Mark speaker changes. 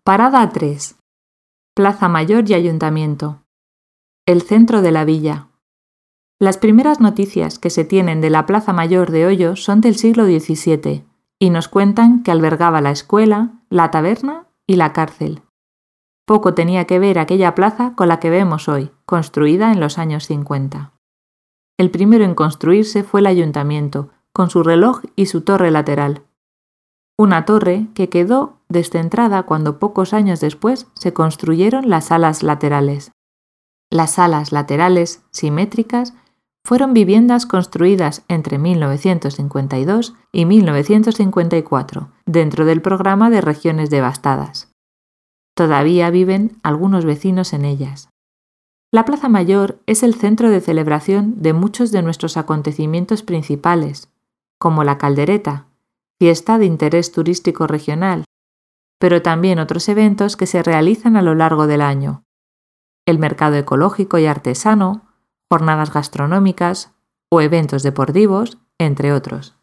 Speaker 1: Parada 3. Plaza Mayor y Ayuntamiento. El centro de la villa. Las primeras noticias que se tienen de la Plaza Mayor de Ollo son del siglo XVII y nos cuentan que albergaba la escuela, la taberna y la cárcel. Poco tenía que ver aquella plaza con la que vemos hoy, construida en los años 50. El primero en construirse fue el ayuntamiento, con su reloj y su torre lateral. Una torre que quedó descentrada cuando pocos años después se construyeron las salas laterales. Las salas laterales, simétricas, fueron viviendas construidas entre 1952 y 1954, dentro del programa de regiones devastadas. Todavía viven algunos vecinos en ellas. La Plaza Mayor es el centro de celebración de muchos de nuestros acontecimientos principales, como la Caldereta, fiesta de interés turístico regional, pero también otros eventos que se realizan a lo largo del año. El mercado ecológico y artesano, jornadas gastronómicas o eventos deportivos, entre otros.